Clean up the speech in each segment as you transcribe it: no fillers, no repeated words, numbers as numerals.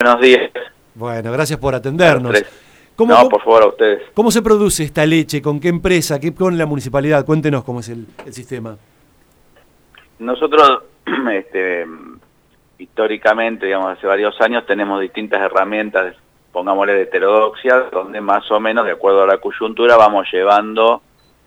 buenos días. Bueno, gracias por atendernos. No, por favor, a ustedes. ¿Cómo se produce esta leche? ¿Con qué empresa? ¿Con la municipalidad? Cuéntenos cómo es el sistema. Nosotros, históricamente, digamos, hace varios años, tenemos distintas herramientas, pongámosle de heterodoxia, donde más o menos, de acuerdo a la coyuntura, vamos llevando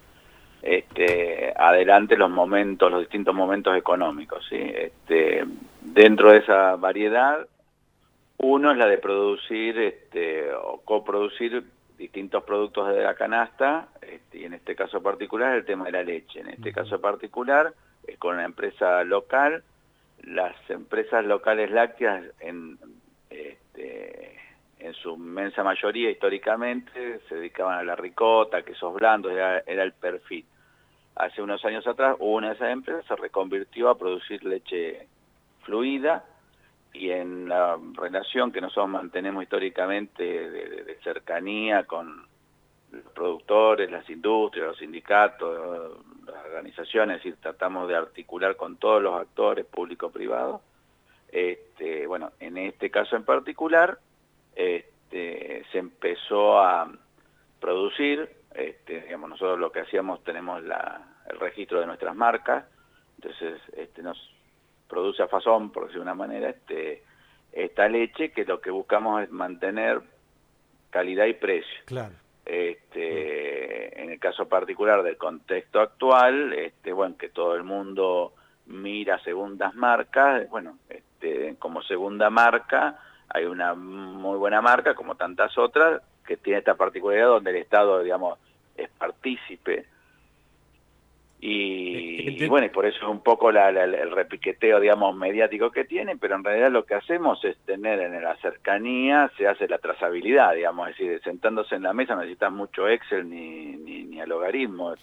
adelante los distintos momentos económicos, ¿sí? Dentro de esa variedad, uno es la de producir o coproducir distintos productos de la canasta, y en este caso particular el tema de la leche. En este caso particular es con una empresa local. Las empresas locales lácteas en su inmensa mayoría históricamente se dedicaban a la ricota, quesos blandos, era el perfil. Hace unos años atrás una de esas empresas se reconvirtió a producir leche fluida, y en la relación que nosotros mantenemos históricamente de cercanía con los productores, las industrias, los sindicatos, las organizaciones, es decir, tratamos de articular con todos los actores público-privados. Bueno, en este caso en particular, se empezó a producir, digamos, nosotros lo que hacíamos, tenemos el registro de nuestras marcas, entonces nos produce a Fazón, por decir de una manera, esta leche, que lo que buscamos es mantener calidad y precio. Claro. En el caso particular del contexto actual, bueno, que todo el mundo mira segundas marcas, bueno, como segunda marca hay una muy buena marca, como tantas otras, que tiene esta particularidad donde el Estado, digamos, es partícipe. Y bueno, y por eso es un poco el repiqueteo, digamos, mediático que tiene, pero en realidad lo que hacemos es tener en la cercanía, se hace la trazabilidad, digamos, es decir, sentándose en la mesa no necesitas mucho Excel ni al logaritmo,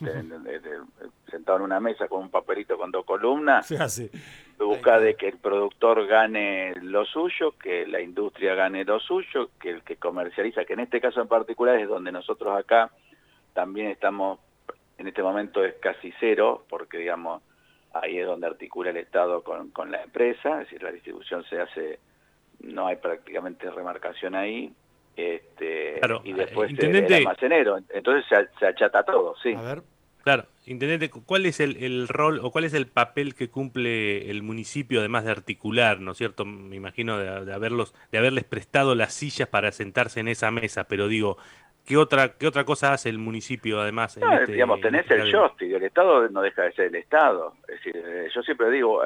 sentado en una mesa con un papelito con 2 columnas, se hace. Busca de que el productor gane lo suyo, que la industria gane lo suyo, que el que comercializa, que en este caso en particular es donde nosotros acá también estamos. En este momento es casi cero, porque digamos ahí es donde articula el Estado con la empresa, es decir, la distribución se hace, no hay prácticamente remarcación ahí, Claro, y después Intendente, el almacenero, entonces se achata todo, sí. A ver. Claro, Intendente, ¿cuál es el rol o cuál es el papel que cumple el municipio, además de articular, ¿no es cierto? Me imagino de haberles prestado las sillas para sentarse en esa mesa, pero digo, ¿qué otra cosa hace el municipio además No, digamos, tenés el cadena? joystick, el Estado no deja de ser el Estado, es decir, yo siempre digo,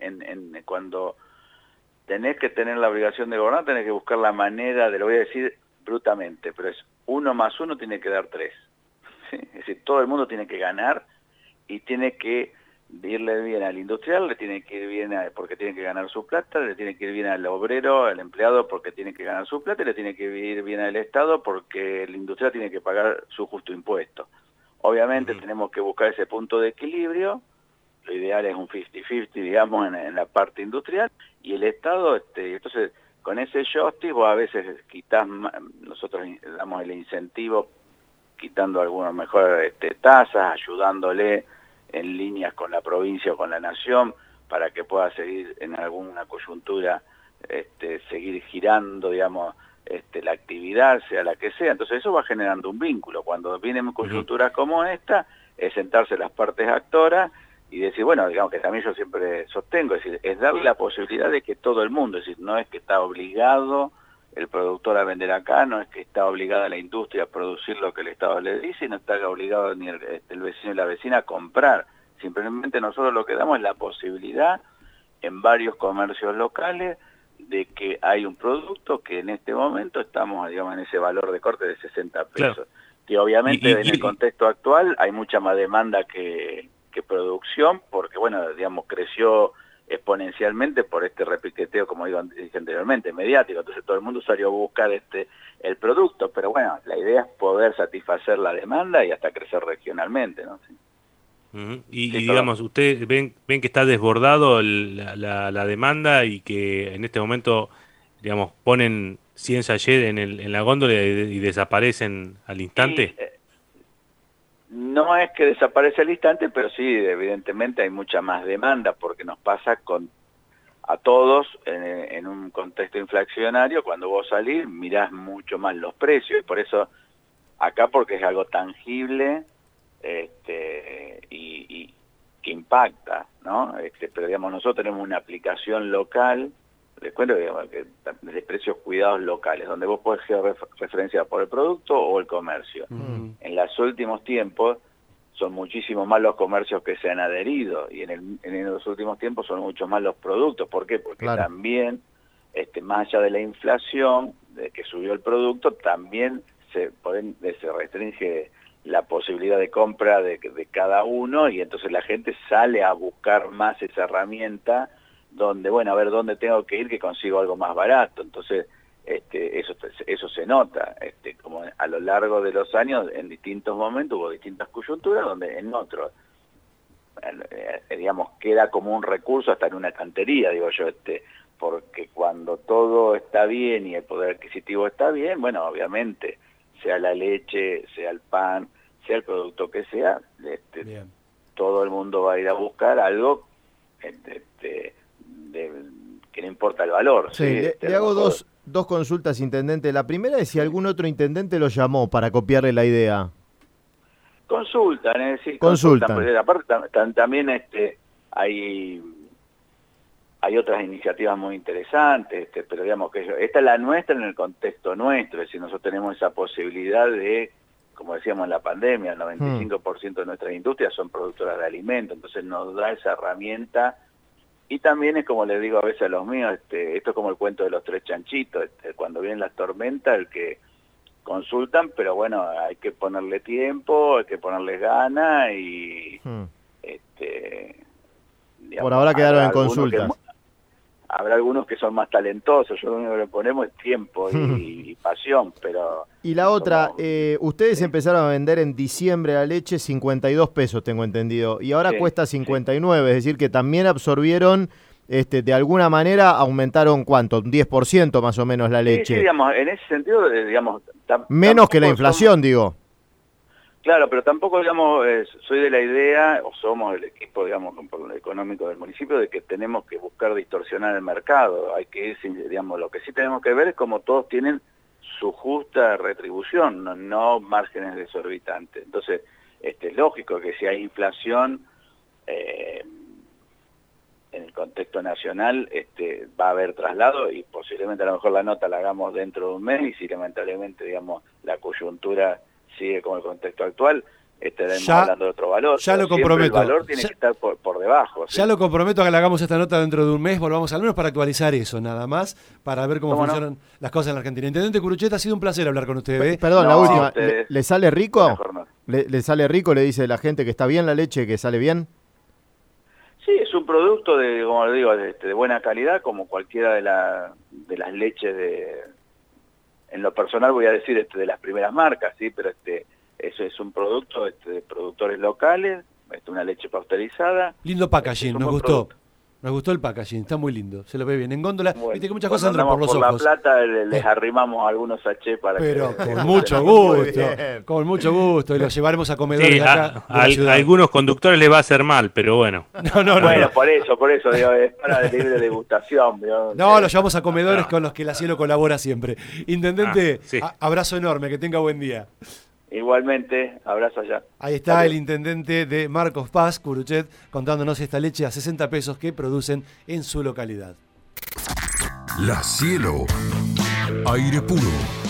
cuando tenés que tener la obligación de gobernar, tenés que buscar la manera, lo voy a decir brutamente, pero es 1 más 1 tiene que dar 3. ¿Sí? Es decir, todo el mundo tiene que ganar y tiene que irle bien al industrial, le tiene que ir bien porque tiene que ganar su plata, le tiene que ir bien al obrero, al empleado porque tiene que ganar su plata, y le tiene que ir bien al Estado porque el industrial tiene que pagar su justo impuesto. Obviamente tenemos que buscar ese punto de equilibrio, lo ideal es un 50-50, digamos, en la parte industrial, y el Estado, entonces, con ese joystick vos a veces quitas, nosotros damos el incentivo quitando algunas mejores tasas, ayudándole en líneas con la provincia o con la nación para que pueda seguir en alguna coyuntura, seguir girando, digamos, la actividad, sea la que sea. Entonces eso va generando un vínculo. Cuando vienen coyunturas como esta, es sentarse las partes actoras y decir, bueno, digamos que también yo siempre sostengo, es decir, es darle la posibilidad de que todo el mundo, es decir, no es que está obligado el productor a vender acá, no es que está obligada la industria a producir lo que el Estado le dice, no está obligado ni el vecino y la vecina a comprar. Simplemente nosotros lo que damos es la posibilidad en varios comercios locales de que hay un producto que en este momento estamos, digamos, en ese valor de corte de 60 pesos. Claro. Que obviamente en el contexto actual hay mucha más demanda que producción, porque bueno, digamos, creció exponencialmente por este repiqueteo, como dije anteriormente, mediático, entonces todo el mundo salió a buscar el producto, pero bueno, la idea es poder satisfacer la demanda y hasta crecer regionalmente, ¿no? Sí. Y digamos, ustedes ven que está desbordado la demanda y que en este momento, digamos, ponen 100 sachets en la góndola y desaparecen al instante. No es que desaparece al instante, pero sí, evidentemente hay mucha más demanda, porque nos pasa a todos en un contexto inflacionario. Cuando vos salís mirás mucho más los precios, y por eso acá, porque es algo tangible y que impacta, ¿no? Pero digamos, nosotros tenemos una aplicación local, les cuento, digamos, que de precios cuidados locales, donde vos podés referenciar por el producto o el comercio. En los últimos tiempos son muchísimo más los comercios que se han adherido, y en los últimos tiempos son mucho más los productos. ¿Por qué? Porque también, más allá de la inflación, de que subió el producto, también se restringe la posibilidad de compra de cada uno, y entonces la gente sale a buscar más esa herramienta, donde, bueno, a ver dónde tengo que ir que consigo algo más barato. Entonces, eso se nota, como a lo largo de los años, en distintos momentos hubo distintas coyunturas, donde en otros, digamos, queda como un recurso hasta en una cantería, digo yo, porque cuando todo está bien y el poder adquisitivo está bien, bueno, obviamente, sea la leche, sea el pan, sea el producto que sea, todo el mundo va a ir a buscar algo que no importa el valor. Sí, le hago dos consultas, intendente. La primera es si algún otro intendente lo llamó para copiarle la idea. Consultan. Porque aparte también hay otras iniciativas muy interesantes, pero digamos que esta es la nuestra en el contexto nuestro, es decir, nosotros tenemos esa posibilidad de, como decíamos en la pandemia, el 95% de nuestras industrias son productoras de alimentos, entonces nos da esa herramienta. Y también es como les digo a veces a los míos, esto es como el cuento de los tres chanchitos, cuando vienen las tormentas, el que consultan, pero bueno, hay que ponerle tiempo, hay que ponerle ganas y digamos, por ahora quedaron en consultas. Habrá algunos que son más talentosos, yo lo único que le ponemos es tiempo y pasión, pero... Y la otra, ustedes empezaron a vender en diciembre la leche 52 pesos, tengo entendido, y ahora cuesta 59, es decir que también absorbieron, de alguna manera aumentaron, ¿cuánto? Un 10% más o menos la leche. Sí, digamos, en ese sentido, digamos... Menos que la inflación, digo. Claro, pero tampoco, digamos, soy de la idea, o somos el equipo, digamos, por lo económico del municipio, de que tenemos que buscar distorsionar el mercado. Hay que ir, digamos, lo que sí tenemos que ver es cómo todos tienen su justa retribución, no márgenes desorbitantes. Entonces, es lógico que si hay inflación en el contexto nacional, va a haber traslado, y posiblemente a lo mejor la nota la hagamos dentro de un mes, y si lamentablemente, digamos, la coyuntura sigue con el contexto actual, estaremos hablando de otro valor. Ya lo comprometo. El valor tiene que estar por debajo. Ya lo comprometo a que le hagamos esta nota dentro de un mes, volvamos al menos para actualizar eso, nada más, para ver cómo funcionan las cosas en la Argentina. Intendente Curuchet, ha sido un placer hablar con usted. Perdón, la última. ¿Le sale rico? ¿Le sale rico? ¿Le dice la gente que está bien la leche, que sale bien? Sí, es un producto de, como le digo, de buena calidad, como cualquiera de las leches en lo personal voy a decir de las primeras marcas, sí, pero eso es un producto de productores locales, una leche pasteurizada. Lindo packaging, nos gustó. Nos gustó el packaging, está muy lindo, se lo ve bien. En góndola, bueno, viste que muchas cosas entran por los ojos. La plata les arrimamos algunos sachés para pero con mucho gusto, con mucho gusto, y los llevaremos a comedores de acá. A algunos conductores les va a hacer mal, pero bueno. No. Por eso, digo, es para libre degustación. No, los llevamos a comedores con los que la Cielo colabora siempre. Intendente, abrazo enorme, que tenga buen día. Igualmente, abrazo allá. Ahí está el intendente de Marcos Paz, Curuchet, contándonos esta leche a 60 pesos que producen en su localidad. La Cielo, aire puro.